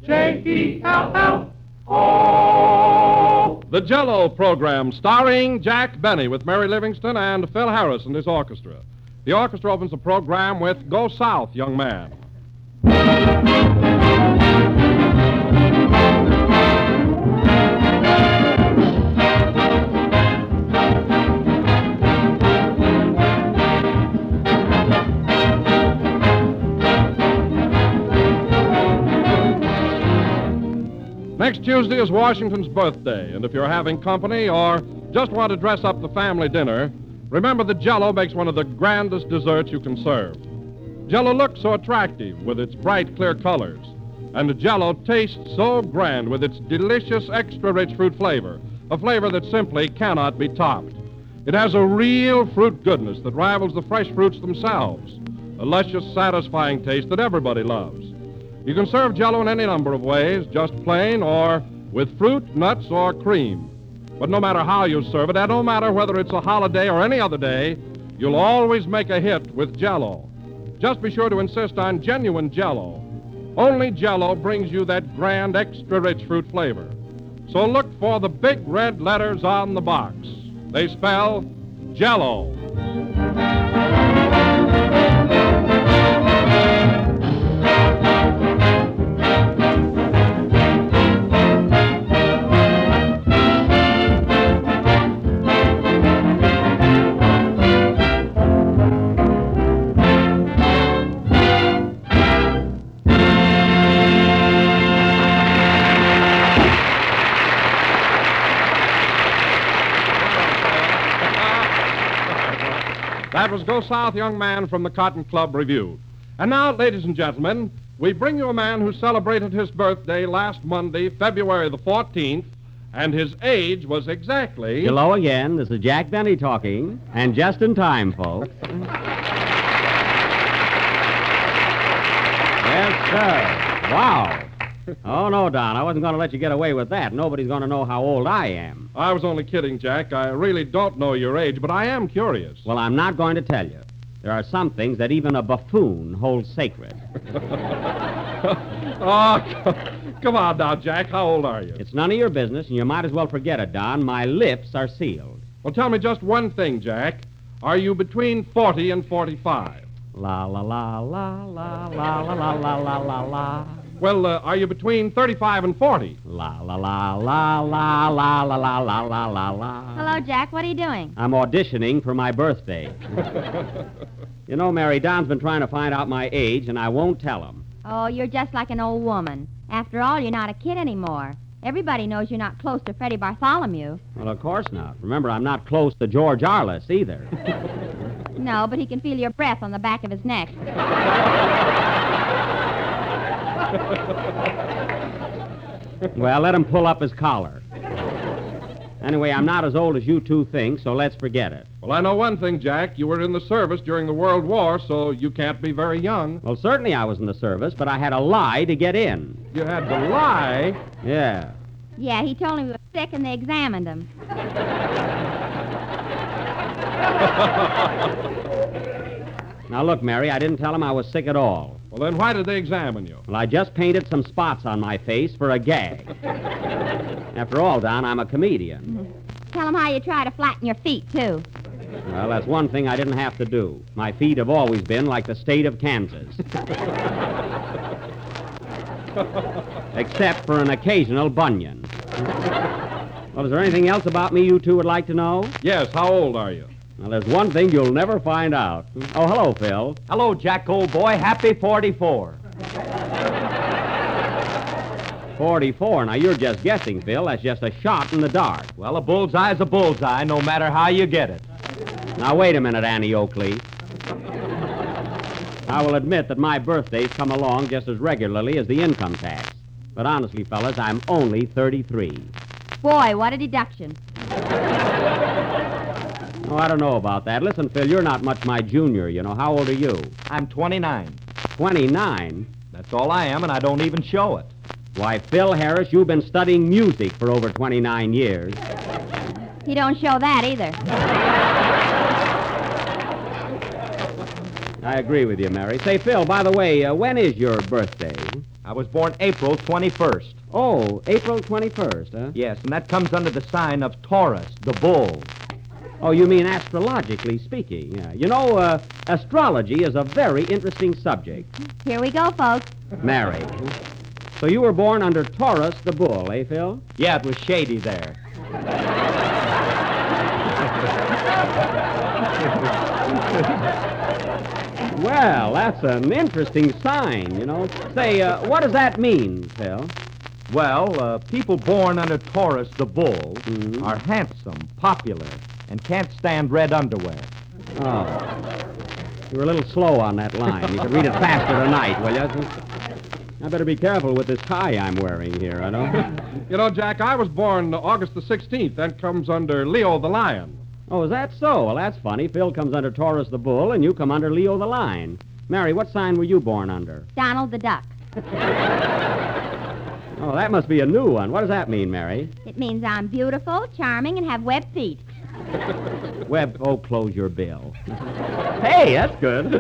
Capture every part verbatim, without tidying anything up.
J E L L O. The Jell-O program, starring Jack Benny with Mary Livingston and Phil Harris and his orchestra. The orchestra opens the program with Go South, Young Man. Next Tuesday is Washington's birthday, and if you're having company or just want to dress up the family dinner, remember that Jell-O makes one of the grandest desserts you can serve. Jell-O looks so attractive with its bright, clear colors, and the Jell-O tastes so grand with its delicious, extra-rich fruit flavor, a flavor that simply cannot be topped. It has a real fruit goodness that rivals the fresh fruits themselves, a luscious, satisfying taste that everybody loves. You can serve Jell-O in any number of ways, just plain or with fruit, nuts, or cream. But no matter how you serve it, and no matter whether it's a holiday or any other day, you'll always make a hit with Jell-O. Just be sure to insist on genuine Jell-O. Only Jell-O brings you that grand, extra-rich fruit flavor. So look for the big red letters on the box. They spell Jell-O. That was Go South, Young Man from the Cotton Club Review. And now, ladies and gentlemen, we bring you a man who celebrated his birthday last Monday, February the fourteenth, and his age was exactly... Hello again. This is Jack Benny talking, and just in time, folks. Yes, sir. Wow. Oh, no, Don, I wasn't going to let you get away with that. Nobody's going to know how old I am. I was only kidding, Jack. I really don't know your age, but I am curious. Well, I'm not going to tell you. There are some things that even a buffoon holds sacred. Oh, come on now, Jack. How old are you? It's none of your business, and you might as well forget it, Don. My lips are sealed. Well, tell me just one thing, Jack. Are you between forty and forty-five? La, la, la, la, la, la, la, la, la, la, la, la. Well, uh, are you between thirty-five and forty? La, la, la, la, la, la, la, la, la, la, la, la. Hello, Jack. What are you doing? I'm auditioning for my birthday. You know, Mary, Don's been trying to find out my age, and I won't tell him. Oh, you're just like an old woman. After all, you're not a kid anymore. Everybody knows you're not close to Freddie Bartholomew. Well, of course not. Remember, I'm not close to George Arliss either. No, but he can feel your breath on the back of his neck. Well, let him pull up his collar. Anyway, I'm not as old as you two think, so let's forget it. Well, I know one thing, Jack. You were in the service during the World War, so you can't be very young. Well, certainly I was in the service, but I had to lie to get in. You had to lie? Yeah. Yeah, he told him he was sick and they examined him. Now, look, Mary, I didn't tell him I was sick at all. Well, then why did they examine you? Well, I just painted some spots on my face for a gag. After all, Don, I'm a comedian. Tell him how you try to flatten your feet, too. Well, that's one thing I didn't have to do. My feet have always been like the state of Kansas. Except for an occasional bunion. Well, is there anything else about me you two would like to know? Yes, how old are you? Well, there's one thing you'll never find out. Oh, hello, Phil. Hello, Jack, old boy. Happy forty-four. forty-four. Now, you're just guessing, Phil. That's just a shot in the dark. Well, a bullseye's a bullseye, no matter how you get it. Now, wait a minute, Annie Oakley. I will admit that my birthdays come along just as regularly as the income tax. But honestly, fellas, I'm only thirty-three. Boy, what a deduction. Oh, I don't know about that. Listen, Phil, you're not much my junior, you know. How old are you? I'm twenty-nine. twenty-nine? That's all I am, and I don't even show it. Why, Phil Harris, you've been studying music for over twenty-nine years. He don't show that either. I agree with you, Mary. Say, Phil, by the way, uh, when is your birthday? I was born April twenty-first. Oh, April twenty-first, huh? Yes, and that comes under the sign of Taurus, the bull. Oh, you mean astrologically speaking. Yeah. You know, uh, astrology is a very interesting subject. Here we go, folks. Mary. So you were born under Taurus the bull, eh, Phil? Yeah, it was shady there. Well, that's an interesting sign, you know. Say, uh, what does that mean, Phil? Well, uh, people born under Taurus, the bull, Mhm. are handsome, popular, and can't stand red underwear. Oh. You were a little slow on that line. You could read it faster tonight, will you? I better be careful with this tie I'm wearing here, I know. You know, Jack, I was born August the sixteenth. That comes under Leo the lion. Oh, is that so? Well, that's funny. Phil comes under Taurus the bull, and you come under Leo the lion. Mary, what sign were you born under? Donald the duck. Oh, that must be a new one. What does that mean, Mary? It means I'm beautiful, charming, and have webbed feet. Webb, oh, close your bill. Hey, that's good.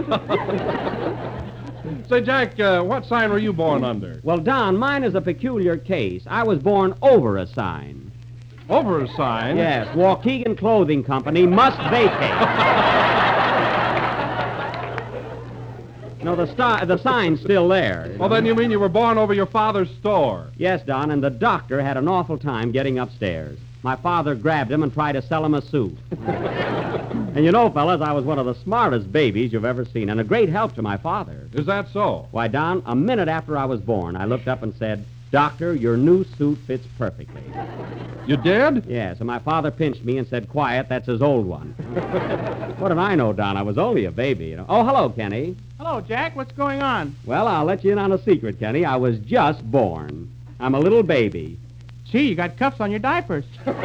Say, Jack, uh, what sign were you born under? Well, Don, mine is a peculiar case. I was born over a sign. Over a sign? Yes, Waukegan Clothing Company must vacate. No, the, sti- the sign's still there. you Well, know. then you mean you were born over your father's store. Yes, Don, and the doctor had an awful time getting upstairs. My father grabbed him and tried to sell him a suit. And you know, fellas, I was one of the smartest babies you've ever seen, and a great help to my father. Is that so? Why, Don, a minute after I was born, I looked up and said, Doctor, your new suit fits perfectly. You did? Yes, and my father pinched me and said, quiet, that's his old one. What did I know, Don? I was only a baby, you know. Oh, hello, Kenny. Hello, Jack. What's going on? Well, I'll let you in on a secret, Kenny. I was just born. I'm a little baby. Gee, you got cuffs on your diapers.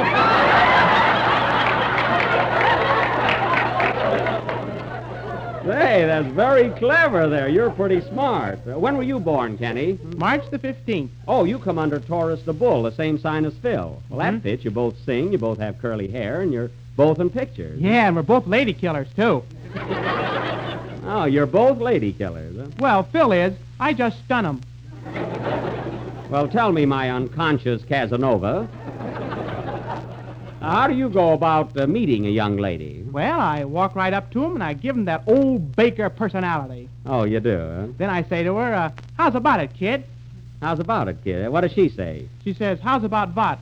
Hey, that's very clever there. You're pretty smart. Uh, when were you born, Kenny? March the fifteenth. Oh, you come under Taurus the bull, the same sign as Phil. Well, that Mhm. fits. You both sing, you both have curly hair, and you're both in pictures. Yeah, and we're both lady killers, too. Oh, you're both lady killers, huh? Well, Phil is. I just stun him. Well, tell me, my unconscious Casanova, how do you go about uh, meeting a young lady? Well, I walk right up to him, and I give him that old Baker personality. Oh, you do, huh? Then I say to her, uh, how's about it, kid? How's about it, kid? What does she say? She says, how's about what?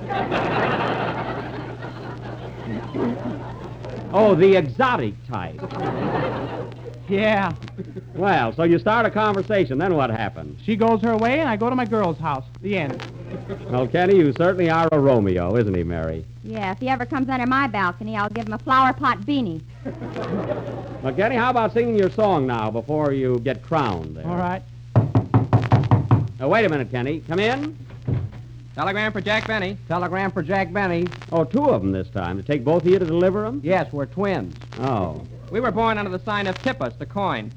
Oh, the exotic type. Yeah. Well, so you start a conversation, then what happens? She goes her way, and I go to my girl's house. The end. Well, Kenny, you certainly are a Romeo, isn't he, Mary? Yeah, if he ever comes under my balcony, I'll give him a flower pot beanie. Well, Kenny, how about singing your song now before you get crowned there? All right. Now, wait a minute, Kenny. Come in. Telegram for Jack Benny. Telegram for Jack Benny. Oh, two of them this time. To take both of you to deliver them? Yes, we're twins. Oh. We were born under the sign of Tippus, the coin.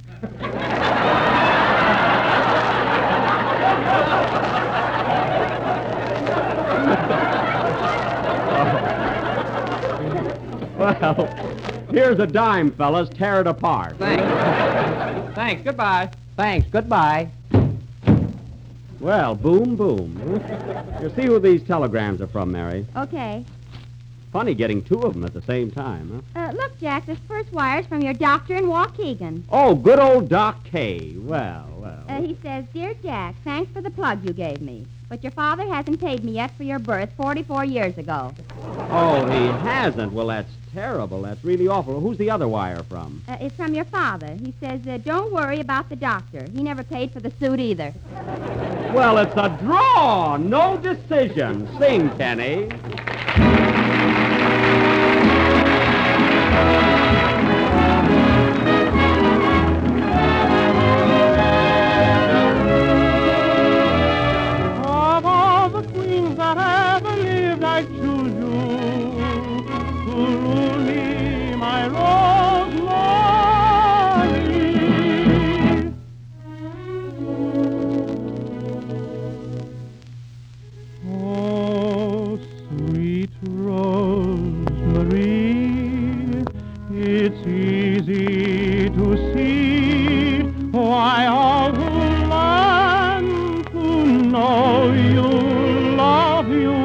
Well, here's a dime, fellas. Tear it apart. Thanks. Thanks. Goodbye. Thanks. Goodbye. Well, boom, boom. You see who these telegrams are from, Mary? Okay. Funny getting two of them at the same time, huh? Uh, look, Jack, this first wire's from your doctor in Waukegan. Oh, good old Doc K. Well, well. Uh, he says, Dear Jack, thanks for the plug you gave me. But your father hasn't paid me yet for your birth forty-four years ago. Oh, he hasn't. Well, that's terrible. That's really awful. Who's the other wire from? Uh, it's from your father. He says, uh, don't worry about the doctor. He never paid for the suit either. Well, it's a draw. No decision. Sing, Kenny. Of all the queens that ever lived, I choose you to rule me, my Rosemary. Oh, sweet know you'll love you.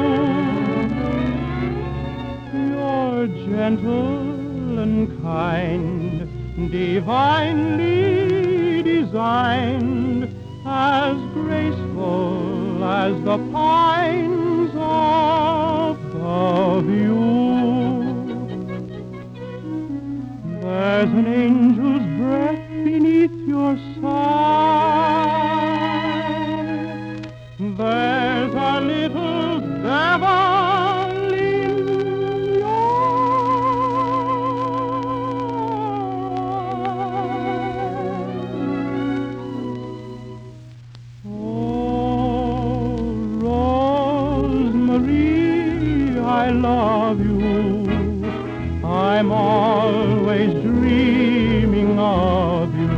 You're gentle and kind, divinely designed, as graceful as the pines above you. There's an angel's breath beneath your sigh. There's a little devil in I love you. I'm always dreaming of you.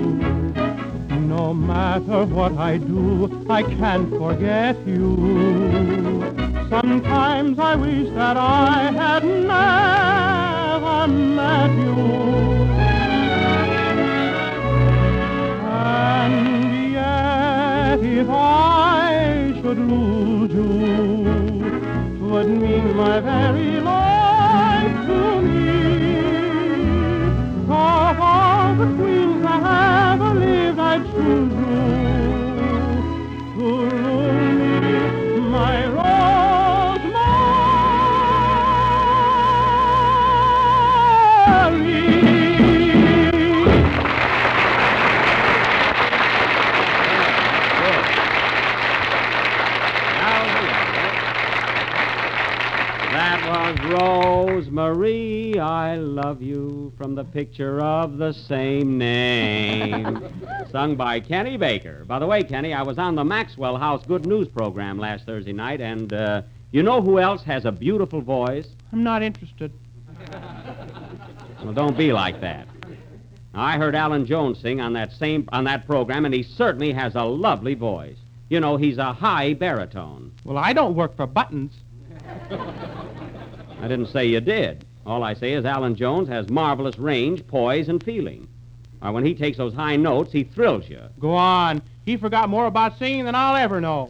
No matter what I do, I can't forget you. Sometimes I wish that I had never met you. And yet if I should lose you, would mean my very life to me. Of all the queens that ever lived, I'd choose you to rule me, my Rosemary, I love you, from the picture of the same name. Sung by Kenny Baker. By the way, Kenny, I was on the Maxwell House Good News program last Thursday night, and uh, you know who else has a beautiful voice? I'm not interested. Well, don't be like that. Now, I heard Alan Jones sing on that same on that program, and he certainly has a lovely voice. You know, he's a high baritone. Well, I don't work for Buttons. I didn't say you did. All I say is Alan Jones has marvelous range, poise, and feeling. Uh, when he takes those high notes, he thrills you. Go on. He forgot more about singing than I'll ever know.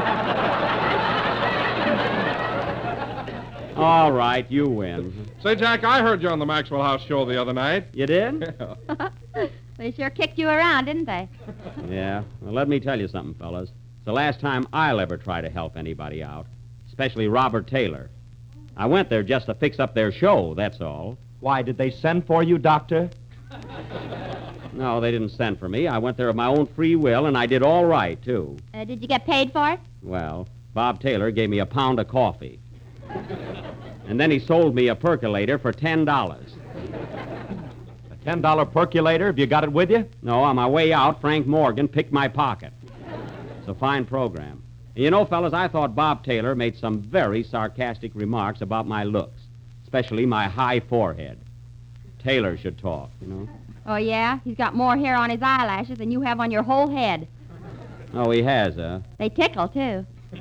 All right, you win. Say, Jack, I heard you on the Maxwell House show the other night. You did? They sure kicked you around, didn't they? Yeah. Well, let me tell you something, fellas. It's the last time I'll ever try to help anybody out, especially Robert Taylor. I went there just to fix up their show, that's all. Why, did they send for you, Doctor? No, they didn't send for me. I went there of my own free will, and I did all right, too. Uh, did you get paid for it? Well, Bob Taylor gave me a pound of coffee. And then he sold me a percolator for ten dollars. A ten dollar percolator? Have you got it with you? No, on my way out, Frank Morgan picked my pocket. It's a fine program. And you know, fellas, I thought Bob Taylor made some very sarcastic remarks about my looks, especially my high forehead. Taylor should talk, you know. Oh, yeah? He's got more hair on his eyelashes than you have on your whole head. Oh, he has, huh? They tickle, too.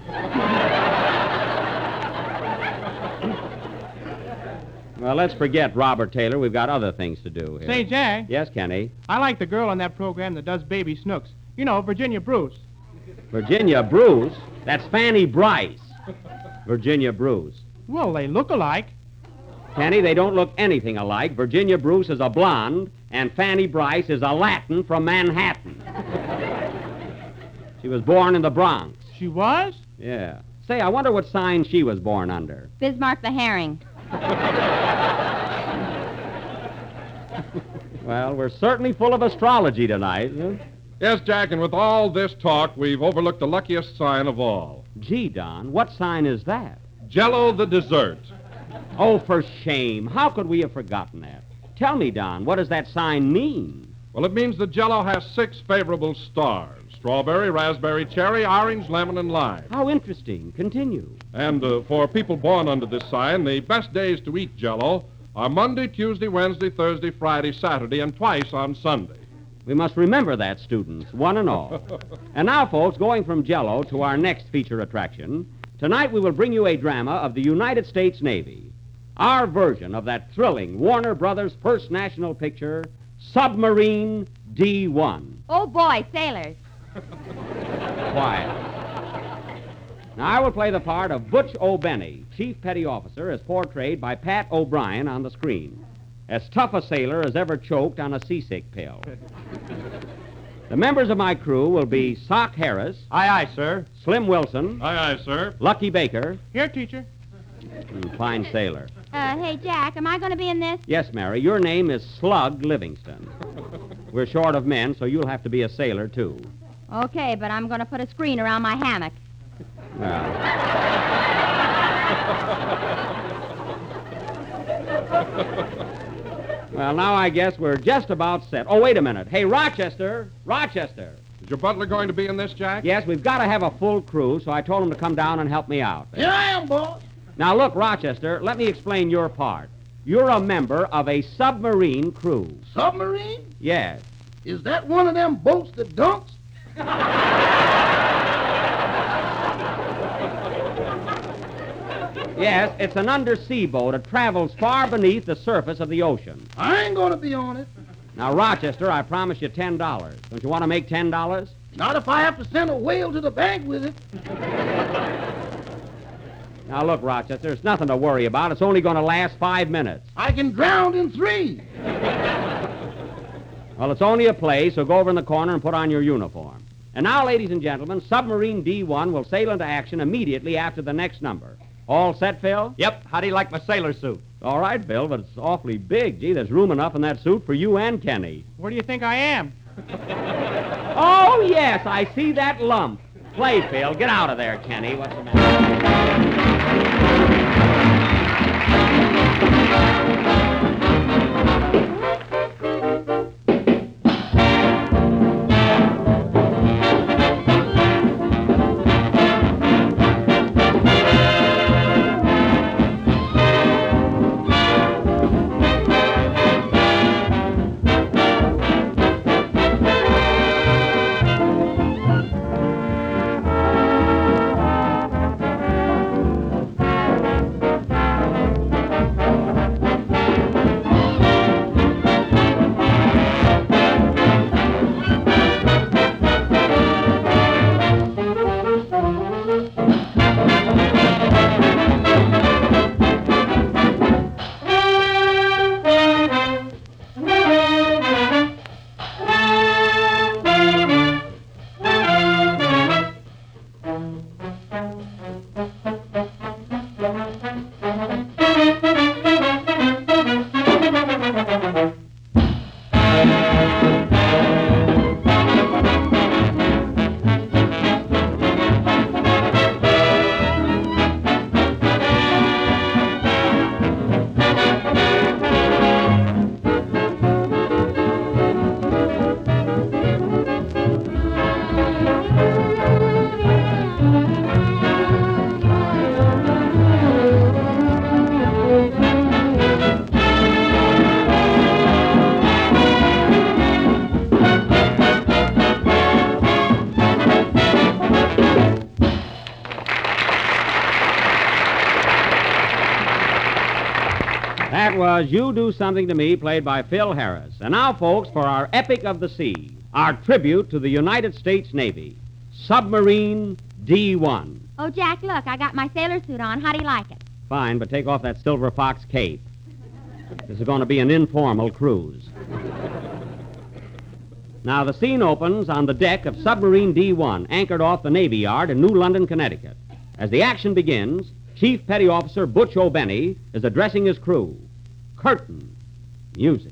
Well, let's forget Robert Taylor. We've got other things to do here. Say, Jack. Yes, Kenny? I like the girl on that program that does Baby Snooks. You know, Virginia Bruce. Virginia Bruce? That's Fanny Bryce. Virginia Bruce. Well, they look alike. Kenny, they don't look anything alike. Virginia Bruce is a blonde, and Fanny Bryce is a Latin from Manhattan. She was born in the Bronx. She was? Yeah. Say, I wonder what sign she was born under. Bismarck the Herring. Well, we're certainly full of astrology tonight. Huh? Yes, Jack, and with all this talk, we've overlooked the luckiest sign of all. Gee, Don, what sign is that? Jell-O the dessert. Oh, for shame. How could we have forgotten that? Tell me, Don, what does that sign mean? Well, it means that Jell-O has six favorable stars. Strawberry, raspberry, cherry, orange, lemon, and lime. How interesting. Continue. And uh, for people born under this sign, the best days to eat Jell-O are Monday, Tuesday, Wednesday, Thursday, Friday, Saturday, and twice on Sunday. We must remember that, students, one and all. And now, folks, going from Jell-O to our next feature attraction, tonight we will bring you a drama of the United States Navy. Our version of that thrilling Warner Brothers first national picture, Submarine D one. Oh, boy, sailors. Quiet. Now, I will play the part of Butch O'Benny, Chief Petty Officer, as portrayed by Pat O'Brien on the screen. As tough a sailor as ever choked on a seasick pill. The members of my crew will be Sock Harris, Aye, aye, sir. Slim Wilson, Aye, aye, sir. Lucky Baker, Here, teacher. and fine sailor. Uh, hey, Jack, am I going to be in this? Yes, Mary, your name is Slug Livingston. We're short of men, so you'll have to be a sailor, too. Okay, but I'm going to put a screen around my hammock. Well. Well, now I guess we're just about set. Oh, wait a minute. Hey, Rochester! Rochester! Is your butler going to be in this, Jack? Yes, we've got to have a full crew, so I told him to come down and help me out. Here I am, boss. Now, look, Rochester, let me explain your part. You're a member of a submarine crew. Submarine? Yes. Is that one of them boats that dunks? Yes, it's an undersea boat. It travels far beneath the surface of the ocean. I ain't gonna be on it. Now, Rochester, I promise you ten dollars. Don't you want to make ten dollars? Not if I have to send a whale to the bank with it. Now, look, Rochester, it's nothing to worry about. It's only going to last five minutes. I can drown in three. Well, it's only a play, so go over in the corner and put on your uniform. And now, ladies and gentlemen, Submarine D one will sail into action immediately after the next number. All set, Phil? Yep. How do you like my sailor suit? All right, Bill, but it's awfully big. Gee, there's room enough in that suit for you and Kenny. Where do you think I am? Oh, yes, I see that lump. Play, Phil. Get out of there, Kenny. What's the matter? That was You Do Something to Me, played by Phil Harris. And now, folks, for our Epic of the Sea, our tribute to the United States Navy, Submarine D one. Oh, Jack, look, I got my sailor suit on. How do you like it? Fine, but take off that Silver Fox cape. This is going to be an informal cruise. Now, the scene opens on the deck of Submarine D one, anchored off the Navy Yard in New London, Connecticut. As the action begins, Chief Petty Officer Butch O'Benny is addressing his crew. Curtain. Music.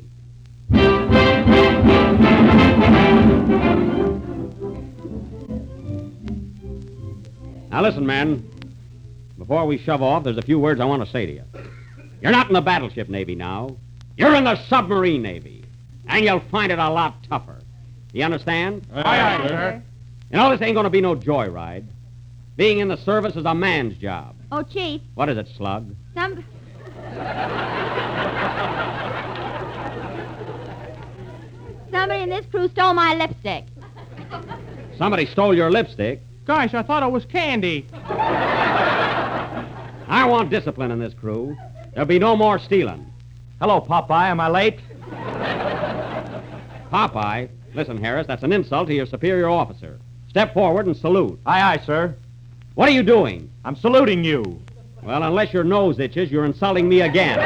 Now, listen, men. Before we shove off, there's a few words I want to say to you. You're not in the battleship Navy now. You're in the submarine Navy. And you'll find it a lot tougher. You understand? Aye, aye, sir. You know, this ain't going to be no joyride. Being in the service is a man's job. Oh, Chief, What is it, Slug? some... Somebody in this crew stole my lipstick. Somebody stole your lipstick. Gosh, I thought it was candy. I want discipline in this crew. There'll be no more stealing. Hello, Popeye. Am I late? Popeye, listen, Harris, that's an insult to your superior officer. Step forward and salute. Aye, aye, sir. What are you doing? I'm saluting you. Well, unless your nose itches, you're insulting me again.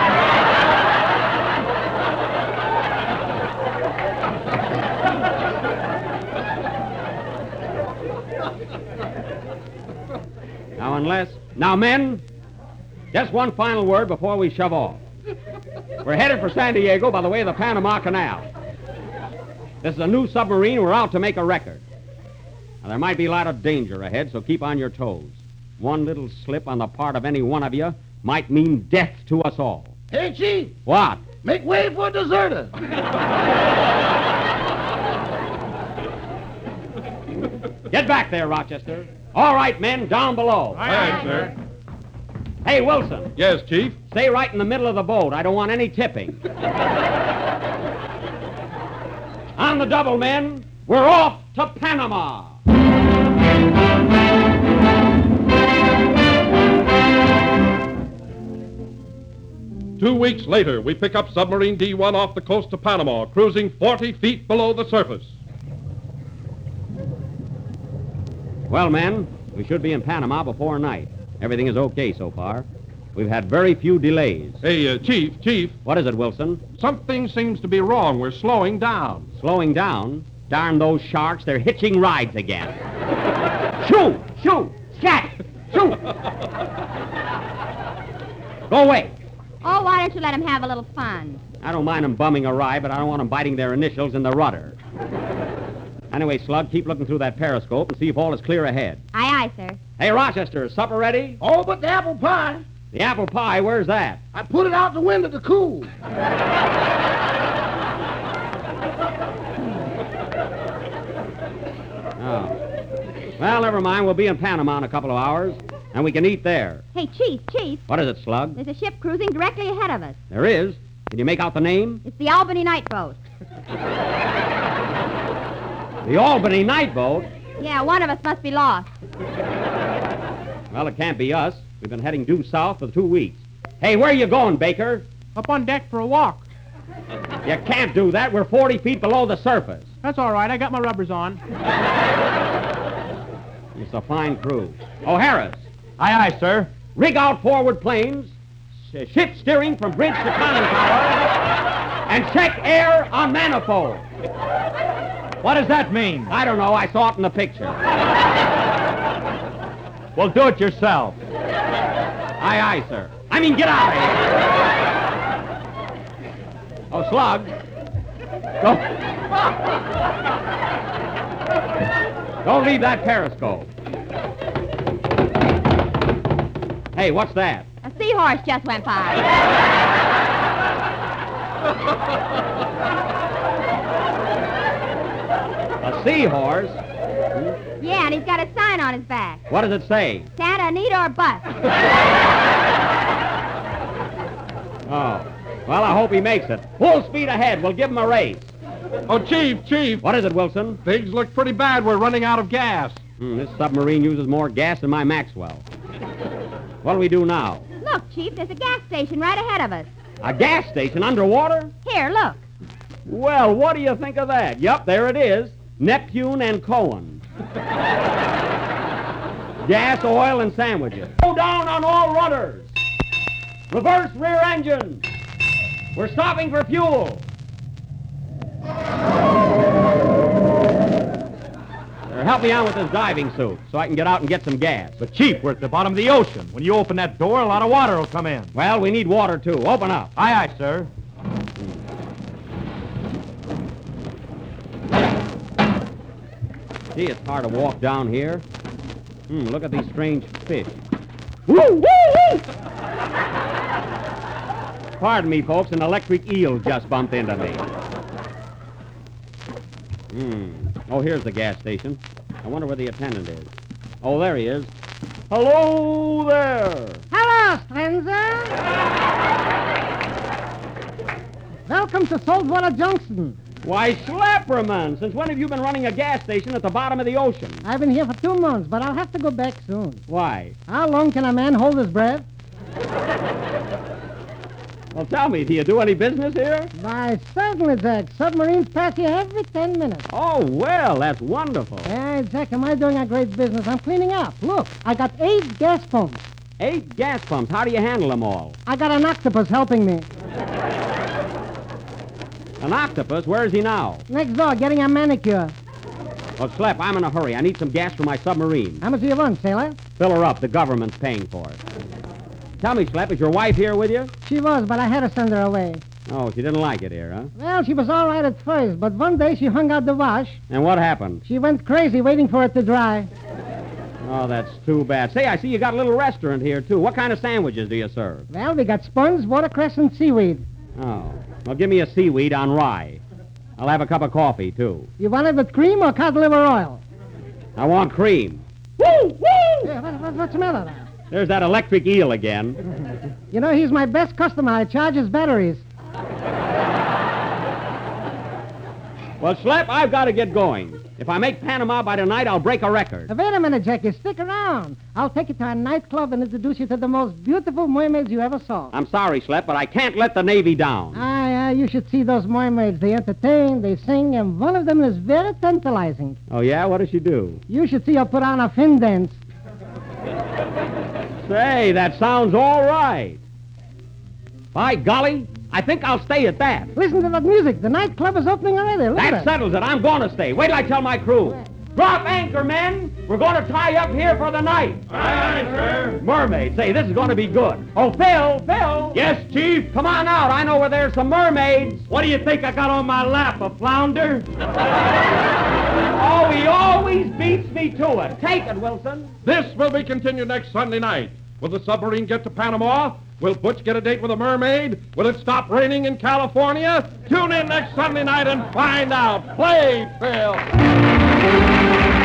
Now, unless... Now, men, just one final word before we shove off. We're headed for San Diego by the way of the Panama Canal. This is a new submarine. We're out to make a record. Now, there might be a lot of danger ahead, so keep on your toes. One little slip on the part of any one of you might mean death to us all. Hey, Chief, What? make way for a deserter. Get back there, Rochester. All right, men, down below. Aye, aye, sir. Hey, Wilson, Yes, Chief. stay right in the middle of the boat. I don't want any tipping. On the double, men. We're off to Panama. Two weeks later, we pick up submarine D one off the coast of Panama, cruising forty feet below the surface. Well, men, we should be in Panama before night. Everything is okay so far. We've had very few delays. Hey, uh, Chief, Chief, What is it, Wilson? something seems to be wrong. We're slowing down. Slowing down? Darn those sharks, they're hitching rides again. Shoo! Shoo! Scat! Shoo! Go away. Oh, why don't you let him have a little fun? I don't mind them bumming a ride, but I don't want them biting their initials in the rudder. Anyway, Slug, keep looking through that periscope and see if all is clear ahead. Aye, aye, sir. Hey, Rochester, is supper ready? All but the apple pie. The apple pie, where's that? I put it out the window to cool. Oh. Well, never mind. We'll be in Panama in a couple of hours, and we can eat there. Hey, Chief, Chief, What is it, Slug? there's a ship cruising directly ahead of us. There is. Can you make out the name? It's the Albany Night Boat. The Albany Night Boat? Yeah, one of us must be lost. Well, it can't be us. We've been heading due south for two weeks. Hey, where are you going, Baker? Up on deck for a walk. You can't do that. We're forty feet below the surface. That's all right. I got my rubbers on. It's a fine crew. Oh, Harris, Aye, aye, sir. rig out forward planes, sh- shift steering from bridge to conning tower, and check air on manifold. What does that mean? I don't know. I saw it in the picture. Well, do it yourself. Aye, aye, sir. I mean, get out of here. Oh, Slug. Go. Don't leave that periscope. Hey, what's that? A seahorse just went by. A seahorse? Yeah, and he's got a sign on his back. What does it say? Santa, need or bust. Oh. Well, I hope he makes it. Full speed ahead. We'll give him a race. Oh, Chief, Chief, What is it, Wilson? things look pretty bad. We're running out of gas. Hmm, this submarine uses more gas than my Maxwell. What'll we do now? Look, Chief, there's a gas station right ahead of us. A gas station underwater? Here, look. Well, what do you think of that? Yup, there it is. Neptune and Cohen. Gas, oil, and sandwiches. Go down on all rudders. Reverse rear engine. We're stopping for fuel. There, help me out with this diving suit so I can get out and get some gas. But, Chief, we're at the bottom of the ocean. When you open that door, a lot of water will come in. Well, we need water, too. Open up. Aye, aye, sir. Gee, it's hard to walk down here. Hmm, look at these strange fish. Woo, woo, woo! Pardon me, folks, an electric eel just bumped into me. Hmm. Oh, here's the gas station. I wonder where the attendant is. Oh, there he is. Hello there. Hello, stranger. Welcome to Saltwater Junction. Why, Slapperman, since when have you been running a gas station at the bottom of the ocean? I've been here for two months, but I'll have to go back soon. Why? How long can a man hold his breath? Well, tell me, do you do any business here? Why, certainly, Jack. Submarines pass here every ten minutes. Oh, well, that's wonderful. Hey, Jack, am I doing a great business? I'm cleaning up. Look, I got eight gas pumps. Eight gas pumps. How do you handle them all? I got an octopus helping me. An octopus? Where is he now? Next door, getting a manicure. Well, Slep, I'm in a hurry. I need some gas for my submarine. How much do you want, sailor? Fill her up. The government's paying for it. Tell me, Slep, is your wife here with you? She was, but I had to send her away. Oh, she didn't like it here, huh? Well, she was all right at first, but one day she hung out the wash. And what happened? She went crazy waiting for it to dry. Oh, that's too bad. Say, I see you got a little restaurant here, too. What kind of sandwiches do you serve? Well, we got sponge, watercress, and seaweed. Oh. Well, give me a seaweed on rye. I'll have a cup of coffee, too. You want it with cream or cod liver oil? I want cream. Woo! Woo! Yeah, what, what, what's the matter now? There's that electric eel again. You know, he's my best customer. I charge his batteries. Well, Slep, I've got to get going. If I make Panama by tonight, I'll break a record. Uh, wait a minute, Jackie. Stick around. I'll take you to a nightclub and introduce you to the most beautiful mermaids you ever saw. I'm sorry, Slep, but I can't let the Navy down. Ah, yeah, you should see those mermaids. They entertain, they sing, and one of them is very tantalizing. Oh, yeah? What does she do? You should see her put on a fin dance. Say, that sounds all right. By golly, I think I'll stay at that. Listen to that music. The nightclub is opening already. Look at That it. settles it. I'm going to stay. Wait till I tell my crew. Drop anchor, men. We're going to tie up here for the night. Aye, aye, sir. Mermaids. Say, this is going to be good. Oh, Phil, Phil. Yes, Chief? Come on out. I know where there's some mermaids. What do you think I got on my lap, a flounder? Oh, he always beats me to it. Take it, Wilson. This will be continued next Sunday night. Will the submarine get to Panama? Will Butch get a date with a mermaid? Will it stop raining in California? Tune in next Sunday night and find out. Play, Phil.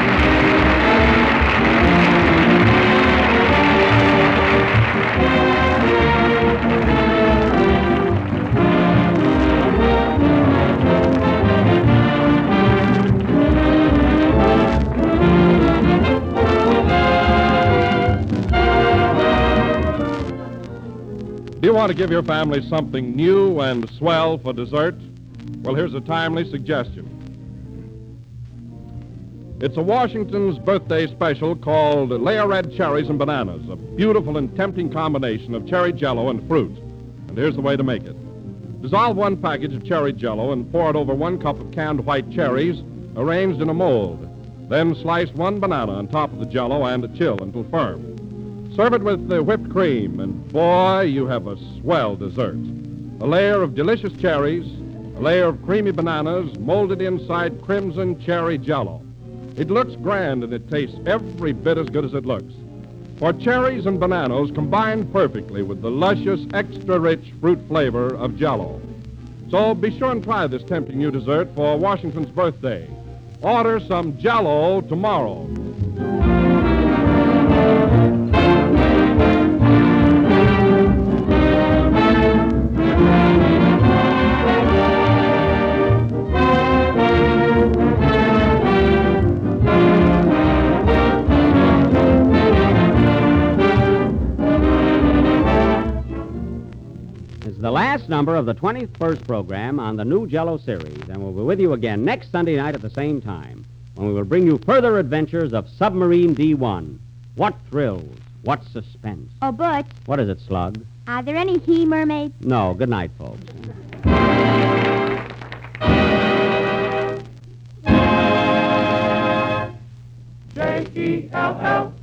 Do you want to give your family something new and swell for dessert? Well, here's a timely suggestion. It's a Washington's birthday special called Layer Red Cherries and Bananas, a beautiful and tempting combination of cherry jello and fruit. And here's the way to make it. Dissolve one package of cherry jello and pour it over one cup of canned white cherries arranged in a mold. Then slice one banana on top of the jello and chill until firm. Serve it with uh, whipped cream, and boy, you have a swell dessert. A layer of delicious cherries, a layer of creamy bananas molded inside crimson cherry jello. It looks grand, and it tastes every bit as good as it looks. For cherries and bananas combine perfectly with the luscious, extra-rich fruit flavor of jello. So be sure and try this tempting new dessert for Washington's birthday. Order some jello tomorrow. The last number of the twenty-first program on the new Jello series, and we'll be with you again next Sunday night at the same time, when we will bring you further adventures of Submarine D one. What thrills, what suspense. Oh, Butch, What is it, Slug? are there any he mermaids? No, good night, folks. J E L L.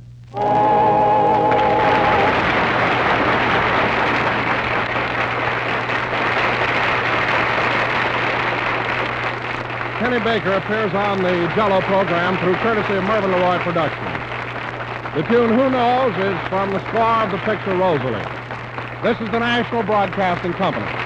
Kenny Baker appears on the Jello program through courtesy of Mervyn LeRoy Productions. The tune Who Knows is from the score of the picture Rosalie. This is the National Broadcasting Company.